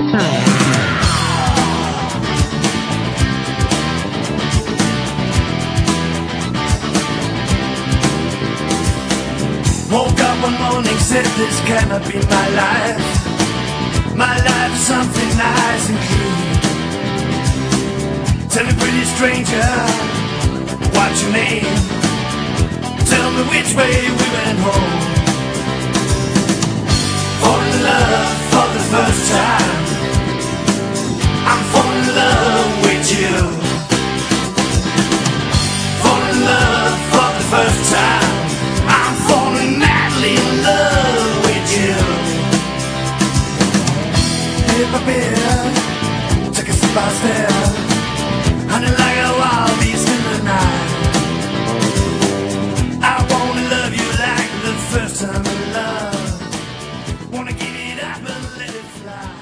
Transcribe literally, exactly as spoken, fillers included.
Woke up one morning, said this cannot be my life. My life is something nice and clean. Tell me, pretty stranger, what's your name? Tell me which way we went home. Fall in love for the first time. I'm falling in love with you. Fall in love for the first time. I'm falling madly in love with you. Hit my beer, take a step by step, honey, like a wild beast in the night. I wanna love you like the first time in love. Wanna give it up and let it fly.